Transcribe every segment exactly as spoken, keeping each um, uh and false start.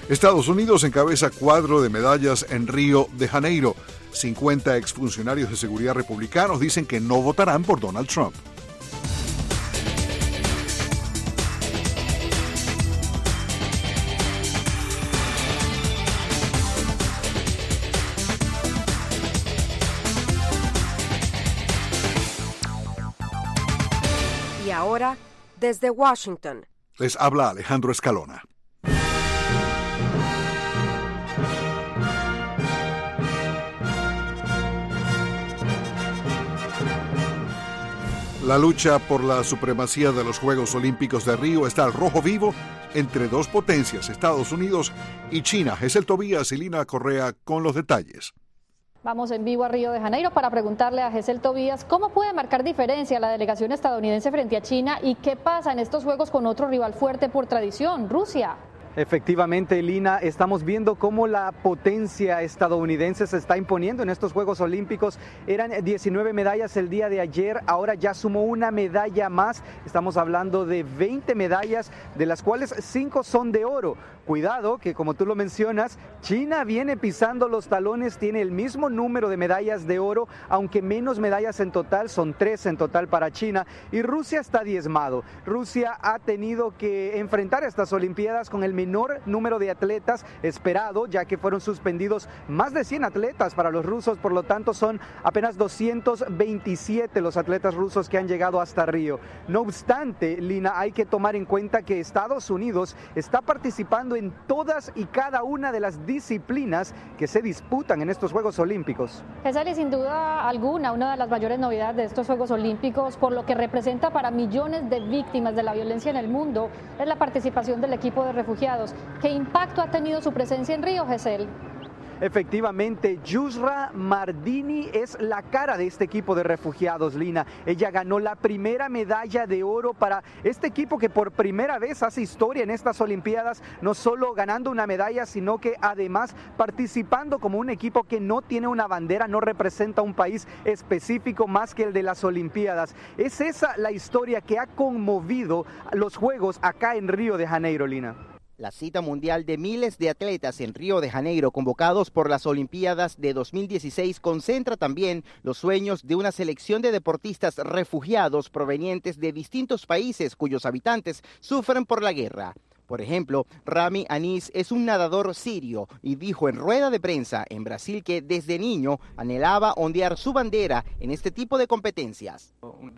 Estados Unidos encabeza cuadro de medallas en Río de Janeiro. cincuenta exfuncionarios de seguridad republicanos dicen que no votarán por Donald Trump. Y ahora, desde Washington, les habla Alejandro Escalona. La lucha por la supremacía de los Juegos Olímpicos de Río está al rojo vivo entre dos potencias, Estados Unidos y China. Es el Tobías y Lina Correa con los detalles. Vamos en vivo a Río de Janeiro para preguntarle a Gesell Tobías cómo puede marcar diferencia la delegación estadounidense frente a China y qué pasa en estos Juegos con otro rival fuerte por tradición, Rusia. Efectivamente, Lina, estamos viendo cómo la potencia estadounidense se está imponiendo en estos Juegos Olímpicos. Eran diecinueve medallas el día de ayer, ahora ya sumó una medalla más. Estamos hablando de veinte medallas, de las cuales cinco son de oro. Cuidado que, como tú lo mencionas, China viene pisando los talones, tiene el mismo número de medallas de oro, aunque menos medallas en total, son tres en total para China, y Rusia está diezmado. Rusia ha tenido que enfrentar estas Olimpiadas con el menor número de atletas esperado, ya que fueron suspendidos más de cien atletas para los rusos, por lo tanto son apenas doscientos veintisiete los atletas rusos que han llegado hasta Río. No obstante, Lina, hay que tomar en cuenta que Estados Unidos está participando en todas y cada una de las disciplinas que se disputan en estos Juegos Olímpicos. Esa es sin duda alguna una de las mayores novedades de estos Juegos Olímpicos, por lo que representa para millones de víctimas de la violencia en el mundo, es la participación del equipo de refugiados. ¿Qué impacto ha tenido su presencia en Río, Gesell? Efectivamente, Yusra Mardini es la cara de este equipo de refugiados, Lina. Ella ganó la primera medalla de oro para este equipo que por primera vez hace historia en estas Olimpiadas, no solo ganando una medalla, sino que además participando como un equipo que no tiene una bandera, no representa un país específico más que el de las Olimpiadas. Es esa la historia que ha conmovido los Juegos acá en Río de Janeiro, Lina. La cita mundial de miles de atletas en Río de Janeiro convocados por las Olimpiadas de dos mil dieciséis concentra también los sueños de una selección de deportistas refugiados provenientes de distintos países cuyos habitantes sufren por la guerra. Por ejemplo, Rami Anis es un nadador sirio y dijo en rueda de prensa en Brasil que desde niño anhelaba ondear su bandera en este tipo de competencias.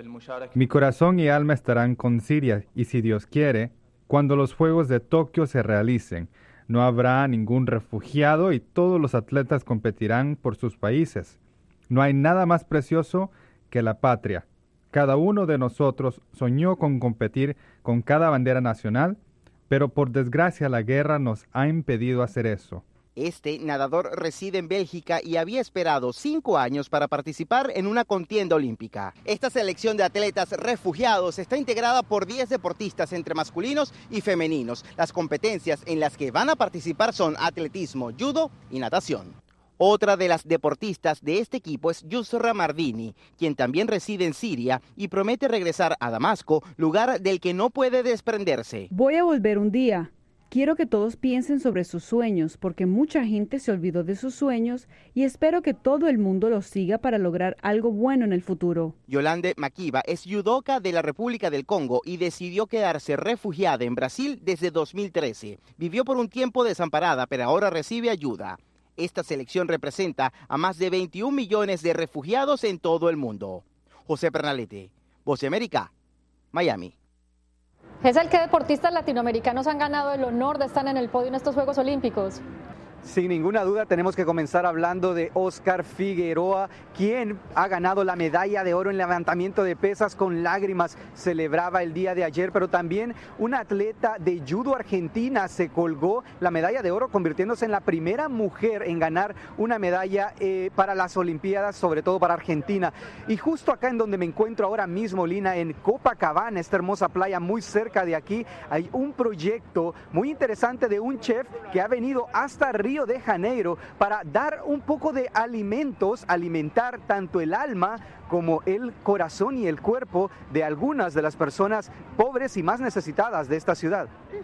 Mi corazón y alma estarán con Siria y, si Dios quiere, cuando los Juegos de Tokio se realicen, no habrá ningún refugiado y todos los atletas competirán por sus países. No hay nada más precioso que la patria. Cada uno de nosotros soñó con competir con cada bandera nacional, pero por desgracia la guerra nos ha impedido hacer eso. Este nadador reside en Bélgica y había esperado cinco años para participar en una contienda olímpica. Esta selección de atletas refugiados está integrada por diez deportistas entre masculinos y femeninos. Las competencias en las que van a participar son atletismo, judo y natación. Otra de las deportistas de este equipo es Yusra Mardini, quien también reside en Siria y promete regresar a Damasco, lugar del que no puede desprenderse. Voy a volver un día. Quiero que todos piensen sobre sus sueños, porque mucha gente se olvidó de sus sueños y espero que todo el mundo los siga para lograr algo bueno en el futuro. Yolande Makiba es judoka de la República del Congo y decidió quedarse refugiada en Brasil desde dos mil trece. Vivió por un tiempo desamparada, pero ahora recibe ayuda. Esta selección representa a más de veintiún millones de refugiados en todo el mundo. José Pernalete, Voz de América, Miami. Gesell, ¿qué deportistas latinoamericanos han ganado el honor de estar en el podio en estos Juegos Olímpicos? Sin ninguna duda tenemos que comenzar hablando de Oscar Figueroa, quien ha ganado la medalla de oro en levantamiento de pesas. Con lágrimas celebraba el día de ayer, pero también una atleta de judo argentina se colgó la medalla de oro, convirtiéndose en la primera mujer en ganar una medalla eh, para las Olimpiadas, sobre todo para Argentina. Y justo acá en donde me encuentro ahora mismo, Lina, en Copacabana, esta hermosa playa muy cerca de aquí, hay un proyecto muy interesante de un chef que ha venido hasta Río de Janeiro para dar un poco de alimentos, alimentar tanto el alma como el corazón y el cuerpo de algunas de las personas pobres y más necesitadas de esta ciudad.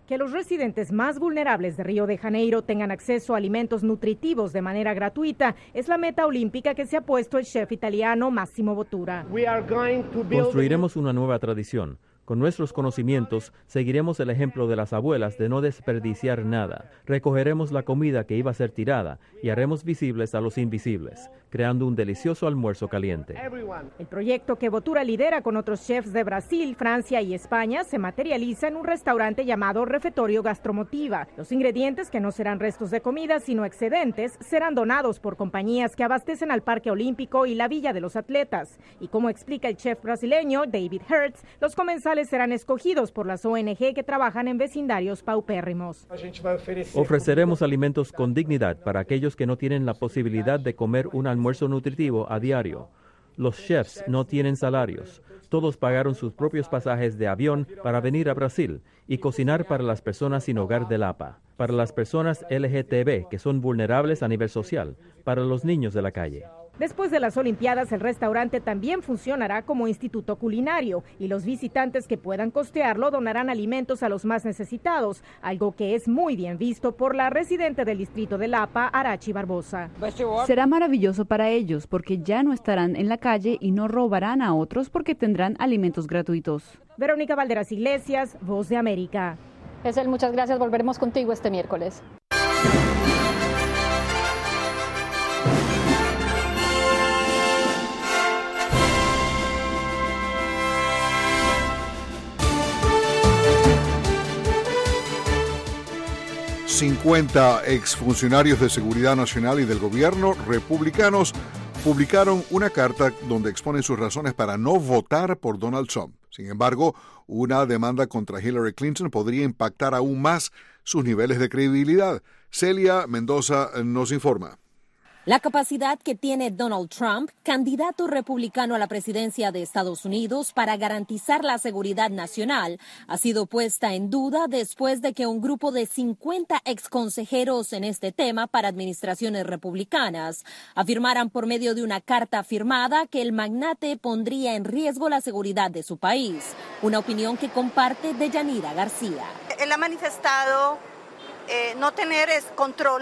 que los residentes más vulnerables de Río de Janeiro tengan acceso a alimentos nutritivos de manera gratuita es la meta olímpica que se ha puesto el chef italiano Massimo Bottura. Construiremos una nueva tradición. Con nuestros conocimientos, seguiremos el ejemplo de las abuelas de no desperdiciar nada. Recogeremos la comida que iba a ser tirada y haremos visibles a los invisibles, creando un delicioso almuerzo caliente. El proyecto que Bottura lidera con otros chefs de Brasil, Francia y España se materializa en un restaurante llamado Refetorio Gastromotiva. Los ingredientes, que no serán restos de comida, sino excedentes, serán donados por compañías que abastecen al Parque Olímpico y la Villa de los Atletas. Y como explica el chef brasileño David Hertz, los comensales serán escogidos por las O N G que trabajan en vecindarios paupérrimos. Ofreceremos alimentos con dignidad para aquellos que no tienen la posibilidad de comer un almuerzo nutritivo a diario. Los chefs no tienen salarios. Todos pagaron sus propios pasajes de avión para venir a Brasil y cocinar para las personas sin hogar del A P A, para las personas L G T B que son vulnerables a nivel social, para los niños de la calle. Después de las Olimpiadas, el restaurante también funcionará como instituto culinario y los visitantes que puedan costearlo donarán alimentos a los más necesitados, algo que es muy bien visto por la residente del distrito de Lapa, Arachi Barbosa. Será maravilloso para ellos porque ya no estarán en la calle y no robarán a otros porque tendrán alimentos gratuitos. Verónica Valderas Iglesias, Voz de América. Esel, muchas gracias. Volveremos contigo este miércoles. cincuenta exfuncionarios de Seguridad Nacional y del gobierno republicanos publicaron una carta donde exponen sus razones para no votar por Donald Trump. Sin embargo, una demanda contra Hillary Clinton podría impactar aún más sus niveles de credibilidad. Celia Mendoza nos informa. La capacidad que tiene Donald Trump, candidato republicano a la presidencia de Estados Unidos, para garantizar la seguridad nacional, ha sido puesta en duda después de que un grupo de cincuenta exconsejeros en este tema para administraciones republicanas afirmaran por medio de una carta firmada que el magnate pondría en riesgo la seguridad de su país, una opinión que comparte Deyanira García. Él ha manifestado eh, no tener control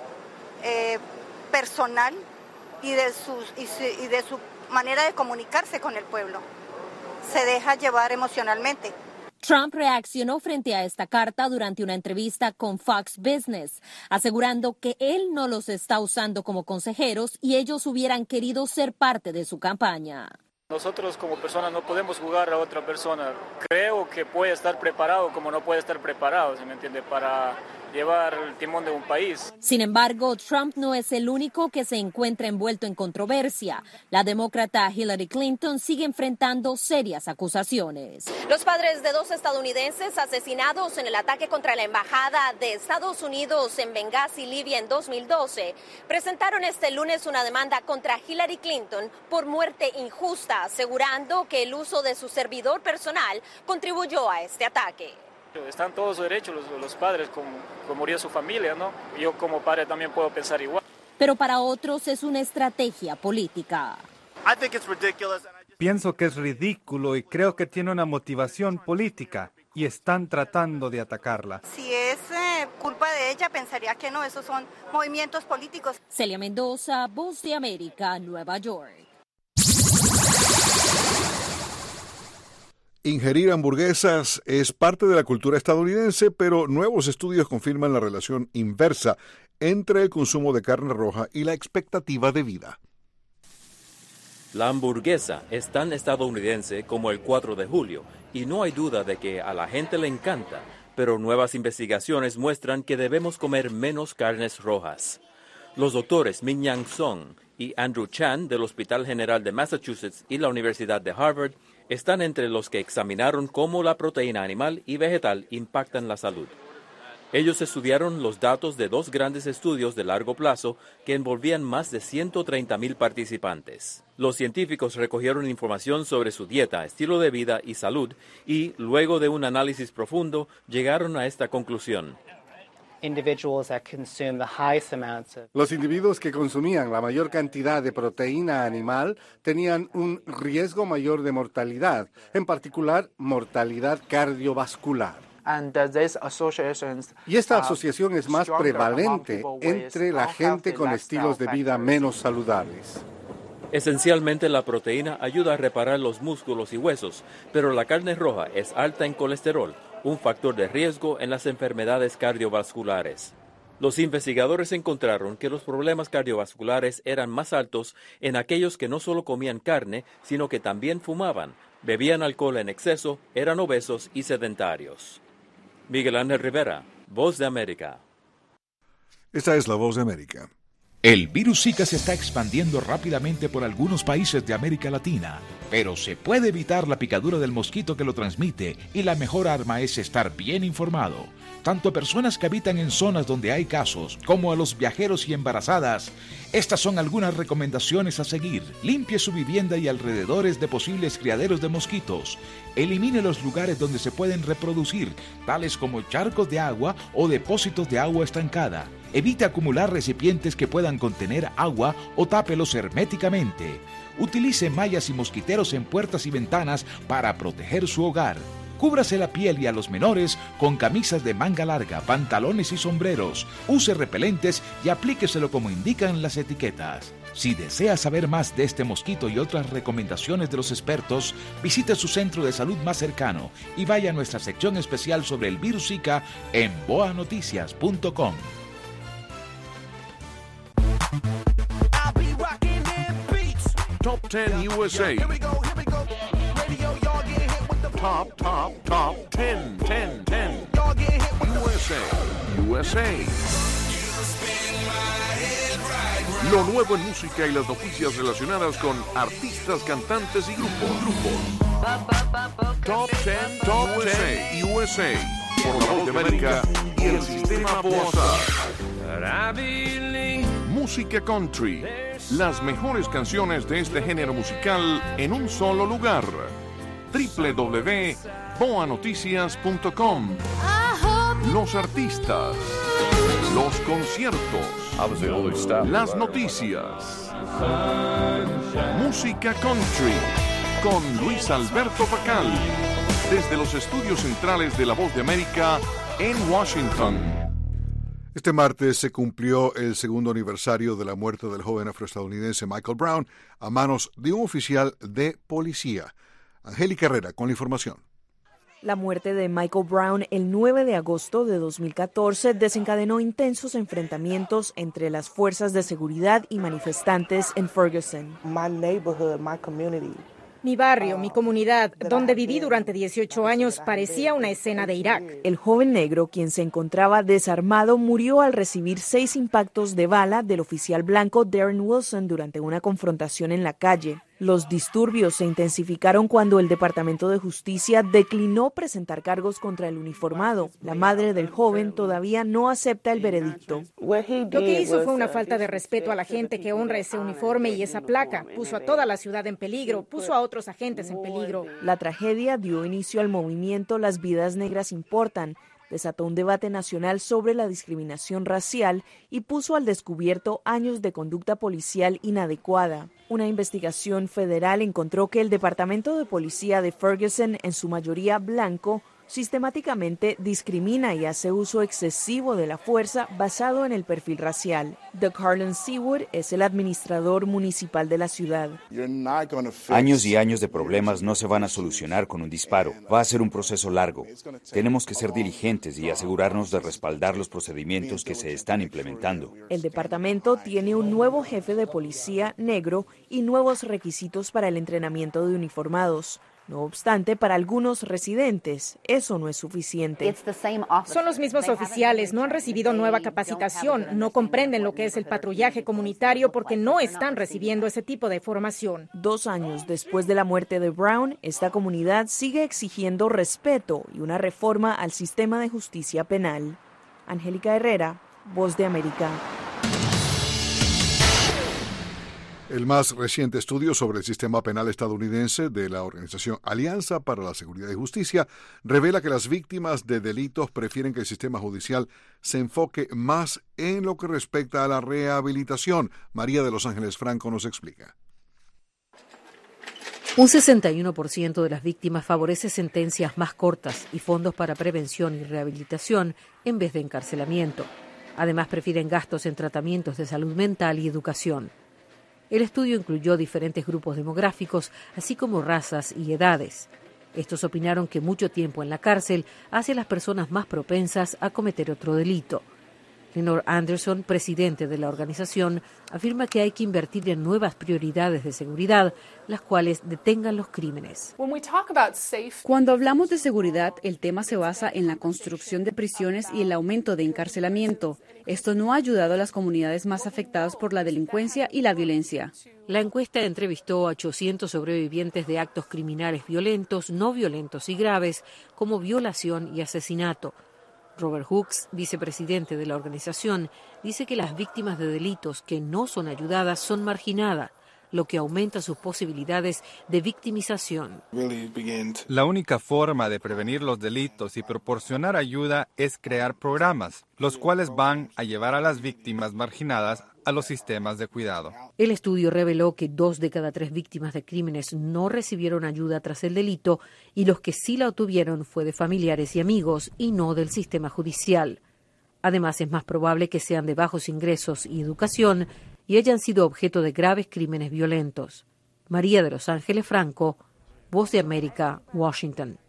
eh, personal y de, sus, y, su, y de su manera de comunicarse con el pueblo. Se deja llevar emocionalmente. Trump reaccionó frente a esta carta durante una entrevista con Fox Business, asegurando que él no los está usando como consejeros y ellos hubieran querido ser parte de su campaña. Nosotros como personas no podemos jugar a otra persona. Creo que puede estar preparado como no puede estar preparado, ¿sí me entiende?, para llevar el timón de un país. Sin embargo, Trump no es el único que se encuentra envuelto en controversia. La demócrata Hillary Clinton sigue enfrentando serias acusaciones. Los padres de dos estadounidenses asesinados en el ataque contra la embajada de Estados Unidos en Benghazi, Libia, en dos mil doce, presentaron este lunes una demanda contra Hillary Clinton por muerte injusta, asegurando que el uso de su servidor personal contribuyó a este ataque. Están todos sus derechos los, los padres, como, como murió su familia, ¿no? Yo como padre también puedo pensar igual. Pero para otros es una estrategia política. Pienso que es ridículo y creo que tiene una motivación política y están tratando de atacarla. Si es eh, culpa de ella, pensaría que no, esos son movimientos políticos. Celia Mendoza, Voz de América, Nueva York. Ingerir hamburguesas es parte de la cultura estadounidense, pero nuevos estudios confirman la relación inversa entre el consumo de carne roja y la expectativa de vida. La hamburguesa es tan estadounidense como el cuatro de julio, y no hay duda de que a la gente le encanta, pero nuevas investigaciones muestran que debemos comer menos carnes rojas. Los doctores Min-Yang Song y Andrew Chan del Hospital General de Massachusetts y la Universidad de Harvard están entre los que examinaron cómo la proteína animal y vegetal impactan la salud. Ellos estudiaron los datos de dos grandes estudios de largo plazo que envolvían más de ciento treinta mil participantes. Los científicos recogieron información sobre su dieta, estilo de vida y salud y, luego de un análisis profundo, llegaron a esta conclusión. Los individuos que consumían la mayor cantidad de proteína animal tenían un riesgo mayor de mortalidad, en particular mortalidad cardiovascular. Y esta asociación es más prevalente entre la gente con estilos de vida menos saludables. Esencialmente la proteína ayuda a reparar los músculos y huesos, pero la carne roja es alta en colesterol, un factor de riesgo en las enfermedades cardiovasculares. Los investigadores encontraron que los problemas cardiovasculares eran más altos en aquellos que no solo comían carne, sino que también fumaban, bebían alcohol en exceso, eran obesos y sedentarios. Miguel Ángel Rivera, Voz de América. Esta es la Voz de América. El virus Zika se está expandiendo rápidamente por algunos países de América Latina, pero se puede evitar la picadura del mosquito que lo transmite y la mejor arma es estar bien informado. Tanto a personas que habitan en zonas donde hay casos como a los viajeros y embarazadas. Estas son algunas recomendaciones a seguir. Limpie su vivienda y alrededores de posibles criaderos de mosquitos. Elimine los lugares donde se pueden reproducir, tales como charcos de agua o depósitos de agua estancada. Evite acumular recipientes que puedan contener agua o tápelos herméticamente. Utilice mallas y mosquiteros en puertas y ventanas para proteger su hogar. Cúbrase la piel y a los menores con camisas de manga larga, pantalones y sombreros. Use repelentes y aplíqueselo como indican las etiquetas. Si desea saber más de este mosquito y otras recomendaciones de los expertos, visite su centro de salud más cercano y vaya a nuestra sección especial sobre el virus Zika en boa noticias punto com. Top ten U S A. Top, top, top ten, ten, ten. U S A, U S A. Lo nuevo en música y las noticias relacionadas con artistas, cantantes y grupos. grupos. Top ten, top ten U S A. Por la Voz de América y el sistema Boazar. Música country. Las mejores canciones de este género musical en un solo lugar. doble u doble u doble u punto boa noticias punto com. Los artistas, los conciertos, las noticias. Música country con Luis Alberto Pacal, desde los estudios centrales de La Voz de América en Washington. Este martes se cumplió el segundo aniversario de la muerte del joven afroestadounidense Michael Brown a manos de un oficial de policía. Angélica Herrera con la información. La muerte de Michael Brown el nueve de agosto de dos mil catorce desencadenó intensos enfrentamientos entre las fuerzas de seguridad y manifestantes en Ferguson. My neighborhood, my community. Mi barrio, mi comunidad, donde viví durante dieciocho años, parecía una escena de Irak. El joven negro, quien se encontraba desarmado, murió al recibir seis impactos de bala del oficial blanco Darren Wilson durante una confrontación en la calle. Los disturbios se intensificaron cuando el Departamento de Justicia declinó presentar cargos contra el uniformado. La madre del joven todavía no acepta el veredicto. Lo que hizo fue una falta de respeto a la gente que honra ese uniforme y esa placa. Puso a toda la ciudad en peligro, puso a otros agentes en peligro. La tragedia dio inicio al movimiento Las Vidas Negras Importan. Desató un debate nacional sobre la discriminación racial y puso al descubierto años de conducta policial inadecuada. Una investigación federal encontró que el Departamento de Policía de Ferguson, en su mayoría blanco, sistemáticamente discrimina y hace uso excesivo de la fuerza basado en el perfil racial. Doug Harlan Seawood es el administrador municipal de la ciudad. Años y años de problemas no se van a solucionar con un disparo. Va a ser un proceso largo. Tenemos que ser diligentes y asegurarnos de respaldar los procedimientos que se están implementando. El departamento tiene un nuevo jefe de policía negro y nuevos requisitos para el entrenamiento de uniformados. No obstante, para algunos residentes, eso no es suficiente. Son los mismos oficiales, no han recibido nueva capacitación, no comprenden lo que es el patrullaje comunitario porque no están recibiendo ese tipo de formación. Dos años después de la muerte de Brown, esta comunidad sigue exigiendo respeto y una reforma al sistema de justicia penal. Angélica Herrera, Voz de América. El más reciente estudio sobre el sistema penal estadounidense de la organización Alianza para la Seguridad y Justicia revela que las víctimas de delitos prefieren que el sistema judicial se enfoque más en lo que respecta a la rehabilitación. María de Los Ángeles Franco nos explica. Un sesenta y uno por ciento de las víctimas favorece sentencias más cortas y fondos para prevención y rehabilitación en vez de encarcelamiento. Además, prefieren gastos en tratamientos de salud mental y educación. El estudio incluyó diferentes grupos demográficos, así como razas y edades. Estos opinaron que mucho tiempo en la cárcel hace a las personas más propensas a cometer otro delito. Lenore Anderson, presidente de la organización, afirma que hay que invertir en nuevas prioridades de seguridad, las cuales detengan los crímenes. Cuando hablamos de seguridad, el tema se basa en la construcción de prisiones y el aumento de encarcelamiento. Esto no ha ayudado a las comunidades más afectadas por la delincuencia y la violencia. La encuesta entrevistó a ochocientos sobrevivientes de actos criminales violentos, no violentos y graves, como violación y asesinato. Robert Hooks, vicepresidente de la organización, dice que las víctimas de delitos que no son ayudadas son marginadas, lo que aumenta sus posibilidades de victimización. La única forma de prevenir los delitos y proporcionar ayuda es crear programas, los cuales van a llevar a las víctimas marginadas a los sistemas de cuidado. El estudio reveló que dos de cada tres víctimas de crímenes no recibieron ayuda tras el delito y los que sí la obtuvieron fue de familiares y amigos y no del sistema judicial. Además, es más probable que sean de bajos ingresos y educación y hayan sido objeto de graves crímenes violentos. María de Los Ángeles Franco, Voz de América, Washington.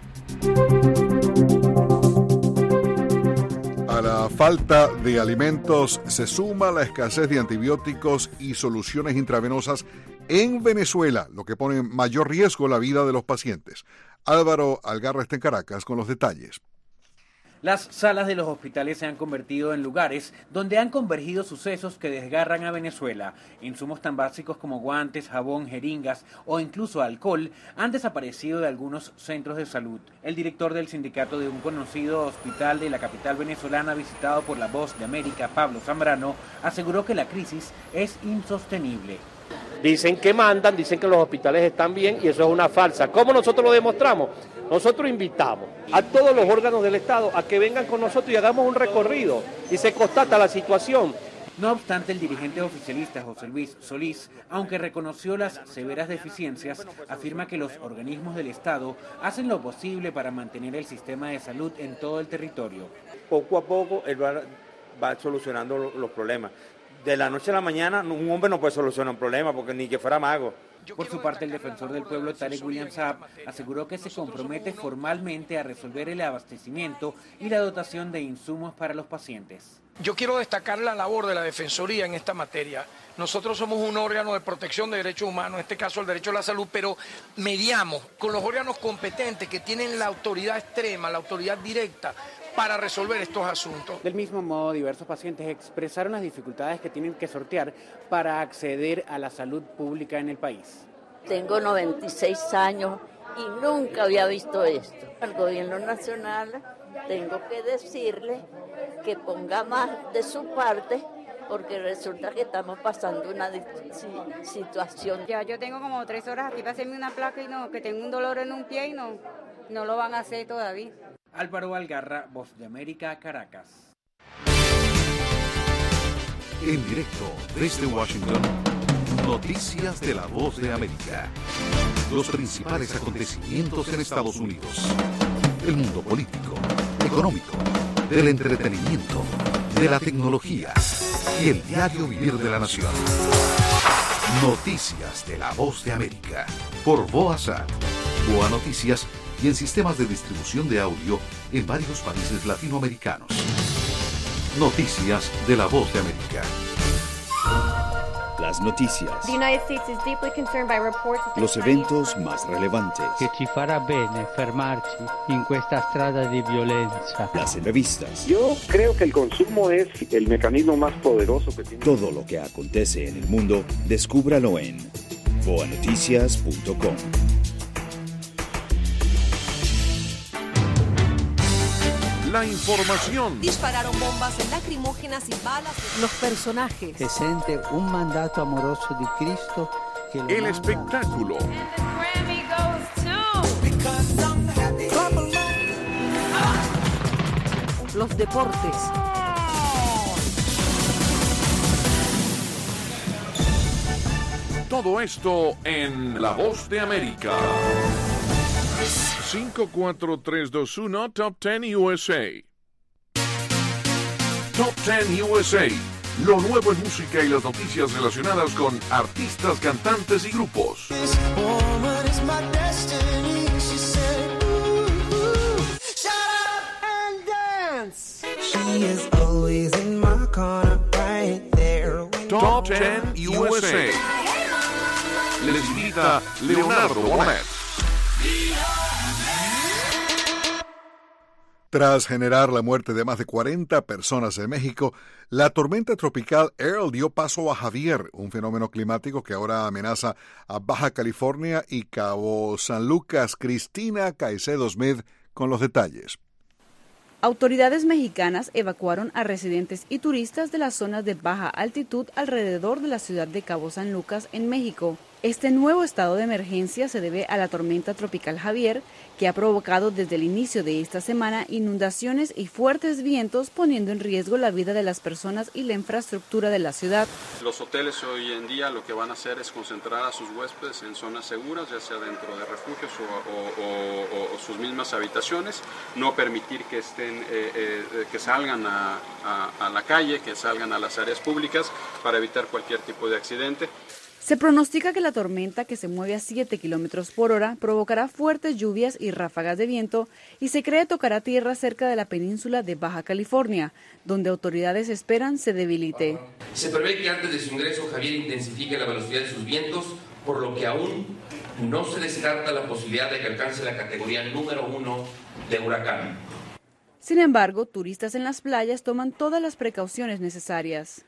A la falta de alimentos se suma la escasez de antibióticos y soluciones intravenosas en Venezuela, lo que pone en mayor riesgo la vida de los pacientes. Álvaro Algarra está en Caracas con los detalles. Las salas de los hospitales se han convertido en lugares donde han convergido sucesos que desgarran a Venezuela. Insumos tan básicos como guantes, jabón, jeringas o incluso alcohol han desaparecido de algunos centros de salud. El director del sindicato de un conocido hospital de la capital venezolana, visitado por La Voz de América, Pablo Zambrano, aseguró que la crisis es insostenible. Dicen que mandan, dicen que los hospitales están bien y eso es una falsa. ¿Cómo nosotros lo demostramos? Nosotros invitamos a todos los órganos del Estado a que vengan con nosotros y hagamos un recorrido y se constata la situación. No obstante, el dirigente oficialista José Luis Solís, aunque reconoció las severas deficiencias, afirma que los organismos del Estado hacen lo posible para mantener el sistema de salud en todo el territorio. Poco a poco él va, va solucionando los problemas. De la noche a la mañana un hombre no puede solucionar un problema porque ni que fuera mago. Por su parte, el defensor del pueblo, Tarek William Saab, aseguró que se compromete formalmente a resolver el abastecimiento y la dotación de insumos para los pacientes. Yo quiero destacar la labor de la Defensoría en esta materia. Nosotros somos un órgano de protección de derechos humanos, en este caso el derecho a la salud, pero mediamos con los órganos competentes que tienen la autoridad extrema, la autoridad directa, para resolver estos asuntos. Del mismo modo, diversos pacientes expresaron las dificultades que tienen que sortear para acceder a la salud pública en el país. Tengo noventa y seis años y nunca había visto esto. Al gobierno nacional tengo que decirle que ponga más de su parte porque resulta que estamos pasando una situación. Ya yo tengo como tres horas aquí para hacerme una placa y no, que tengo un dolor en un pie y no, no lo van a hacer todavía. Álvaro Algarra, Voz de América, Caracas. En directo desde Washington, noticias de la Voz de América. Los principales acontecimientos en Estados Unidos. El mundo político, económico, del entretenimiento, de la tecnología y el diario vivir de la nación. Noticias de la Voz de América. Por Boazat. Boa Noticias y en sistemas de distribución de audio en varios países latinoamericanos. Noticias de la Voz de América. Las noticias. Los eventos más relevantes. Que ci farà bene fermarci in questa strada di violenza. Las entrevistas. Yo creo que el consumo es el mecanismo más poderoso que tiene. Todo lo que acontece en el mundo, descúbralo en boa noticias punto com. La información. Dispararon bombas lacrimógenas y balas. Los personajes. Se siente un mandato amoroso de Cristo. Que lo El manda. espectáculo. Los deportes. Todo esto en La Voz de América. cinco, cuatro, tres, dos, uno, Top diez U S A. Top diez U S A. Lo nuevo en música y las noticias relacionadas con artistas, cantantes y grupos. Top diez U S A. Les invita Leonardo Bonet. Tras generar la muerte de más de cuarenta personas en México, la tormenta tropical Earl dio paso a Javier, un fenómeno climático que ahora amenaza a Baja California y Cabo San Lucas. Cristina Caicedo Smith con los detalles. Autoridades mexicanas evacuaron a residentes y turistas de las zonas de baja altitud alrededor de la ciudad de Cabo San Lucas, en México. Este nuevo estado de emergencia se debe a la tormenta tropical Javier, que ha provocado desde el inicio de esta semana inundaciones y fuertes vientos, poniendo en riesgo la vida de las personas y la infraestructura de la ciudad. Los hoteles hoy en día lo que van a hacer es concentrar a sus huéspedes en zonas seguras, ya sea dentro de refugios o, o, o, o sus mismas habitaciones, no permitir que estén, eh, eh, que salgan a, a, a la calle, que salgan a las áreas públicas para evitar cualquier tipo de accidente. Se pronostica que la tormenta, que se mueve a siete kilómetros por hora, provocará fuertes lluvias y ráfagas de viento y se cree tocará tierra cerca de la península de Baja California, donde autoridades esperan se debilite. Se prevé que antes de su ingreso Javier intensifique la velocidad de sus vientos, por lo que aún no se descarta la posibilidad de que alcance la categoría número uno de huracán. Sin embargo, turistas en las playas toman todas las precauciones necesarias.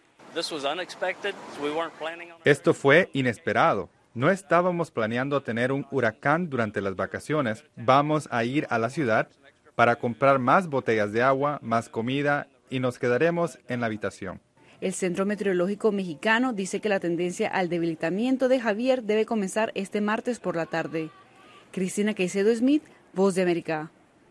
Esto fue inesperado. No estábamos planeando tener un huracán durante las vacaciones. Vamos a ir a la ciudad para comprar más botellas de agua, más comida y nos quedaremos en la habitación. El Centro Meteorológico Mexicano dice que la tendencia al debilitamiento de Javier debe comenzar este martes por la tarde. Cristina Caicedo Smith, Voz de América.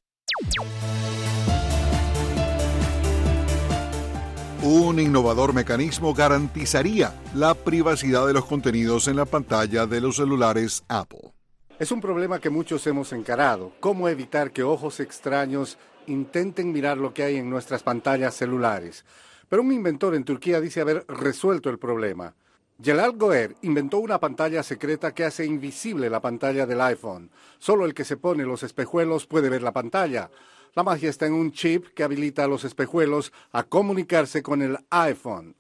Un innovador mecanismo garantizaría la privacidad de los contenidos en la pantalla de los celulares Apple. Es un problema que muchos hemos encarado. ¿Cómo evitar que ojos extraños intenten mirar lo que hay en nuestras pantallas celulares? Pero un inventor en Turquía dice haber resuelto el problema. Celal Goer inventó una pantalla secreta que hace invisible la pantalla del iPhone. Solo el que se pone los espejuelos puede ver la pantalla. La magia está en un chip que habilita a los espejuelos a comunicarse con el iPhone.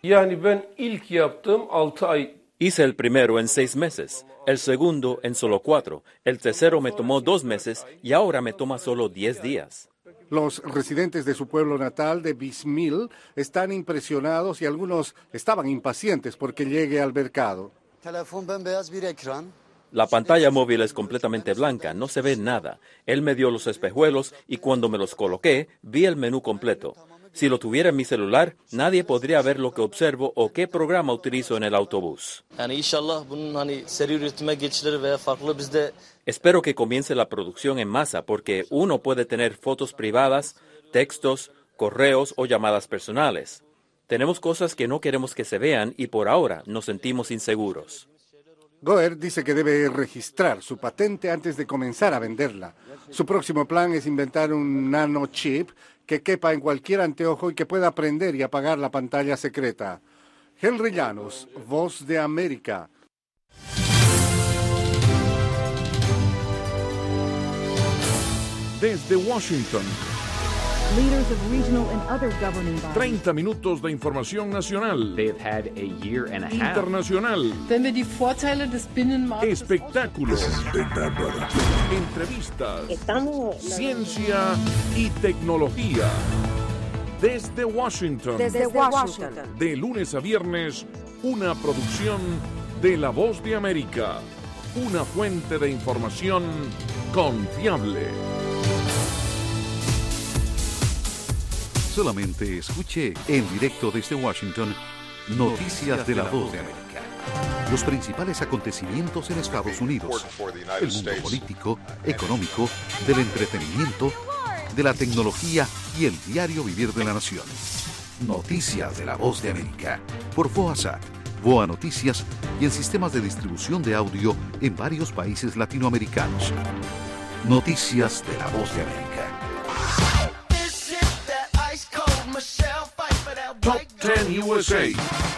Hice el primero en seis meses, el segundo en solo cuatro, el tercero me tomó dos meses y ahora me toma solo diez días. Los residentes de su pueblo natal de Bismil están impresionados y algunos estaban impacientes porque llegue al mercado. La pantalla móvil es completamente blanca, no se ve nada. Él me dio los espejuelos y cuando me los coloqué, vi el menú completo. Si lo tuviera en mi celular, nadie podría ver lo que observo o qué programa utilizo en el autobús. Espero que comience la producción en masa porque uno puede tener fotos privadas, textos, correos o llamadas personales. Tenemos cosas que no queremos que se vean y por ahora nos sentimos inseguros. Goer dice que debe registrar su patente antes de comenzar a venderla. Su próximo plan es inventar un nanochip que quepa en cualquier anteojo y que pueda prender y apagar la pantalla secreta. Henry Llanos, Voz de América. Desde Washington, treinta minutos de información nacional, internacional, espectáculos, entrevistas, ciencia y tecnología. Desde Washington, Desde Washington, de lunes a viernes, una producción de La Voz de América, una fuente de información confiable. Solamente escuche en directo desde Washington Noticias de la Voz de América. Los principales acontecimientos en Estados Unidos, el mundo político, económico, del entretenimiento, de la tecnología y el diario vivir de la nación. Noticias de la Voz de América por Foasat, Boa Noticias y en sistemas de distribución de audio en varios países latinoamericanos. Noticias de la Voz de América. Top diez U S A.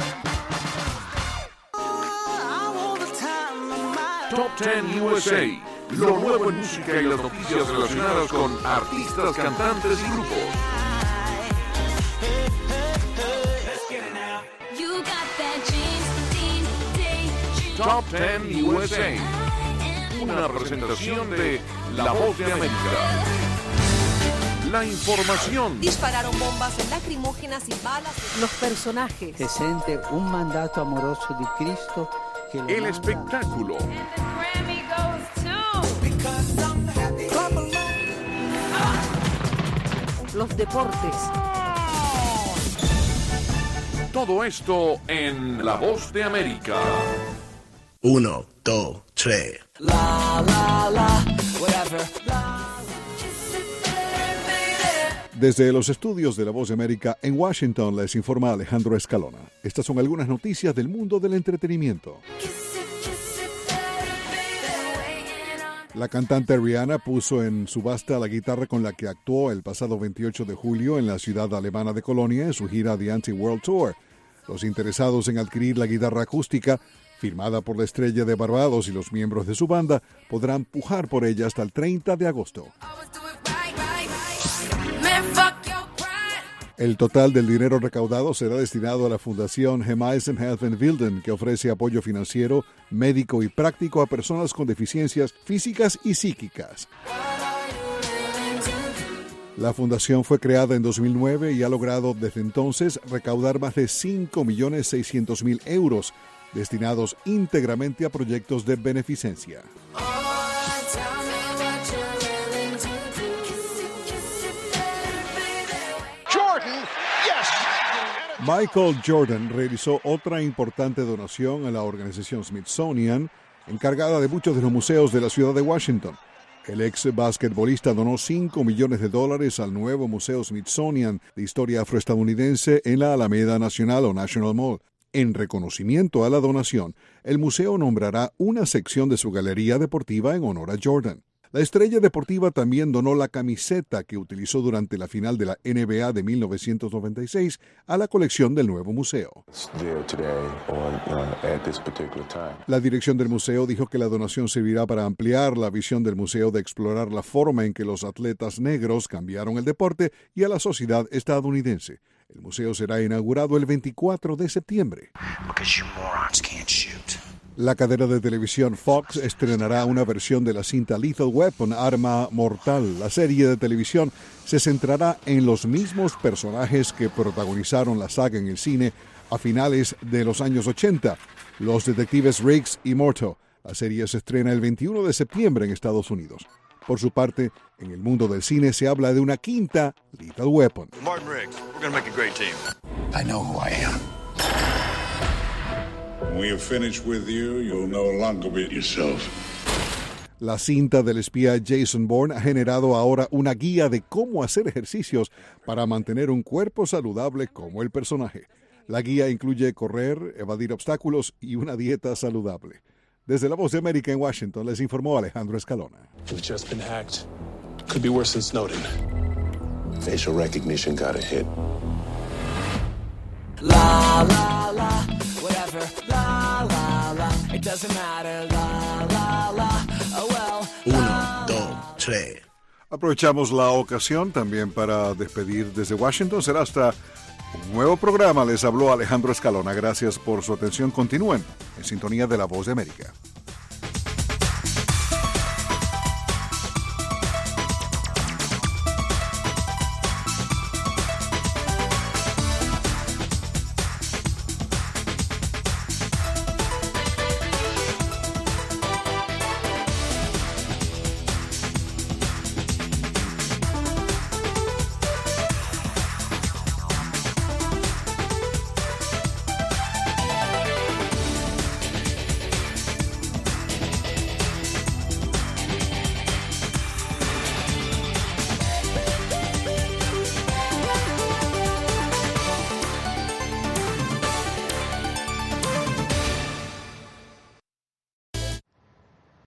Top diez U S A. Lo nuevo en música y las noticias relacionadas con artistas, cantantes y grupos. Top diez U S A. Una presentación de La Voz de América. La información. Dispararon bombas lacrimógenas y balas. Los personajes. Se siente un mandato amoroso de Cristo. Que El manda. Espectáculo. Los deportes. Todo esto en La Voz de América. Uno, dos, tres. La, la, la, whatever. Desde los estudios de La Voz de América en Washington les informa Alejandro Escalona. Estas son algunas noticias del mundo del entretenimiento. La cantante Rihanna puso en subasta la guitarra con la que actuó el pasado veintiocho de julio en la ciudad alemana de Colonia en su gira The Anti-World Tour. Los interesados en adquirir la guitarra acústica, firmada por la estrella de Barbados y los miembros de su banda, podrán pujar por ella hasta el treinta de agosto. El total del dinero recaudado será destinado a la Fundación Gemeinsam Helfen Wilden, que ofrece apoyo financiero, médico y práctico a personas con deficiencias físicas y psíquicas. La fundación fue creada en dos mil nueve y ha logrado desde entonces recaudar más de cinco millones seiscientos mil euros, destinados íntegramente a proyectos de beneficencia. Michael Jordan realizó otra importante donación a la organización Smithsonian, encargada de muchos de los museos de la ciudad de Washington. El ex basquetbolista donó cinco millones de dólares al nuevo Museo Smithsonian de Historia Afroestadounidense en la Alameda Nacional o National Mall. En reconocimiento a la donación, el museo nombrará una sección de su galería deportiva en honor a Jordan. La estrella deportiva también donó la camiseta que utilizó durante la final de la N B A de mil novecientos noventa y seis a la colección del nuevo museo. La dirección del museo dijo que la donación servirá para ampliar la visión del museo de explorar la forma en que los atletas negros cambiaron el deporte y a la sociedad estadounidense. El museo será inaugurado el veinticuatro de septiembre. La cadena de televisión Fox estrenará una versión de la cinta Lethal Weapon, Arma Mortal. La serie de televisión se centrará en los mismos personajes que protagonizaron la saga en el cine a finales de los años ochenta, los detectives Riggs y Morto. La serie se estrena el veintiuno de septiembre en Estados Unidos. Por su parte, en el mundo del cine se habla de una quinta Lethal Weapon. Martin Riggs, we're going to make a great team. I know who I am. When we are finished with you, you'll no longer be yourself. La cinta del espía Jason Bourne ha generado ahora una guía de cómo hacer ejercicios para mantener un cuerpo saludable como el personaje. La guía incluye correr, evadir obstáculos y una dieta saludable. Desde La Voz de América en Washington les informó Alejandro Escalona. We've just been hacked. Could be worse than Snowden. Facial recognition got a hit. La la la, whatever. La la la, it doesn't matter. La la la, oh well. Uno, dos, tres. Aprovechamos la ocasión también para despedir desde Washington. Será hasta un nuevo programa. Les habló Alejandro Escalona. Gracias por su atención. Continúen en sintonía de La Voz de América.